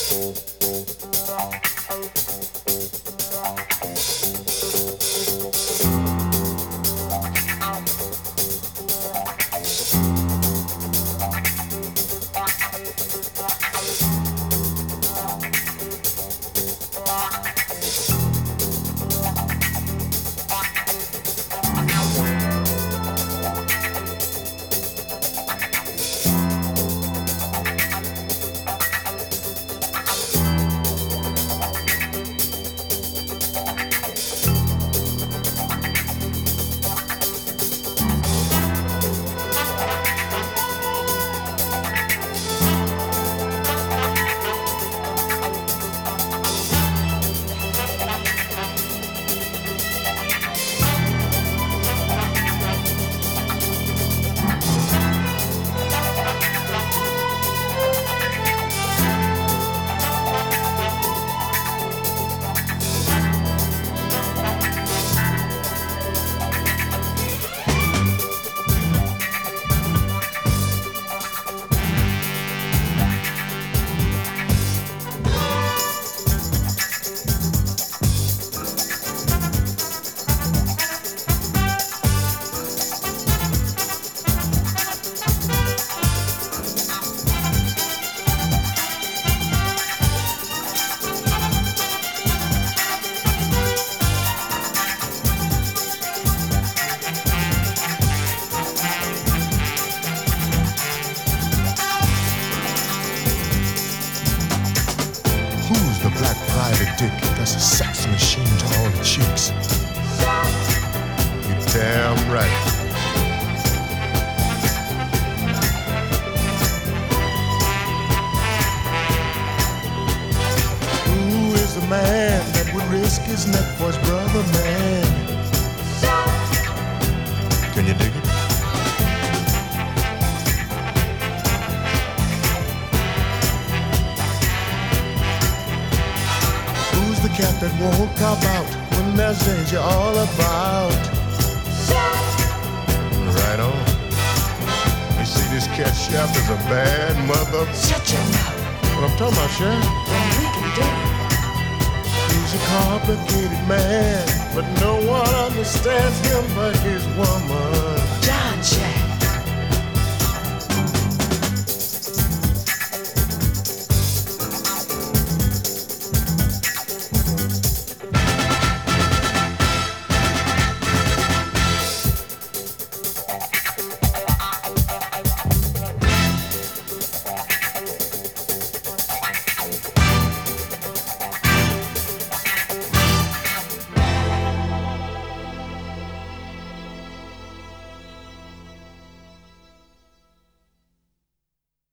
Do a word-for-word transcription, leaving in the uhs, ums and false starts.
That's a sex machine to all the chicks. You're damn right. Who is the man that would risk his neck for his brother, man? Can you dig it? Who's the cat that won't cop out when there's danger all about? Right on. You see, this cat chef is a bad mother. Shut your mouth. What I'm talking about, Chef? Then we can do it. He's a complicated man, but no one understands him but his woman. John Chef.